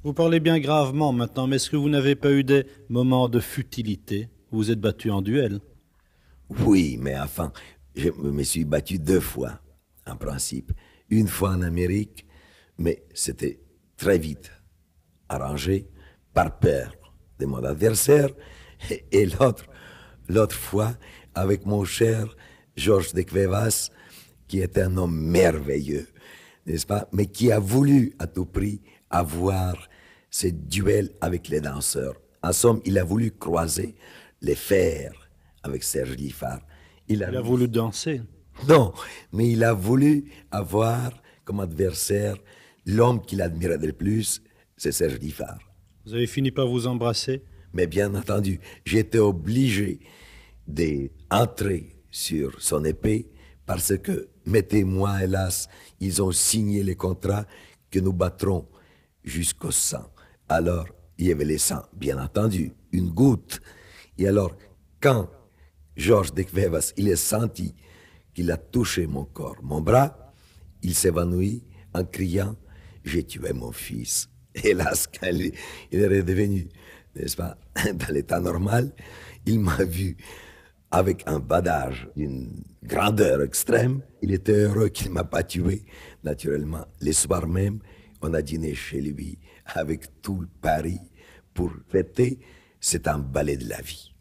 Vous parlez bien gravement maintenant, mais est-ce que vous n'avez pas eu des moments de futilité? Vous vous êtes battu en duel. Oui, mais enfin, je me suis battu deux fois, en principe. Une fois en Amérique, mais c'était très vite arrangé par peur de mon adversaire. Et l'autre fois, avec mon cher Georges de Cuevas, qui est un homme merveilleux, n'est-ce pas, mais qui a voulu à tout prix avoir ce duel avec les danseurs. En somme, il a voulu croiser les fers avec Serge Liffard. Il a Il a mis... voulu danser. Non, mais il a voulu avoir comme adversaire l'homme qu'il admirait le plus, c'est Serge Liffard. Vous avez fini par vous embrasser. Mais bien entendu, j'étais obligé d'entrer sur son épée parce que mes témoins, hélas, ils ont signé les contrats que nous battrons jusqu'au sang. Alors, il y avait le sang, bien entendu, une goutte. Et alors, quand Georges de Cuevas, il a senti qu'il a touché mon corps, mon bras, il s'évanouit en criant j'ai tué mon fils. Hélas, quand il est redevenu, n'est-ce pas, dans l'état normal, il m'a vu avec un badage d'une grandeur extrême. Il était heureux qu'il ne m'a pas tué. Naturellement, le soir même, on a dîné chez lui avec tout le Paris pour fêter cet emballé de la vie.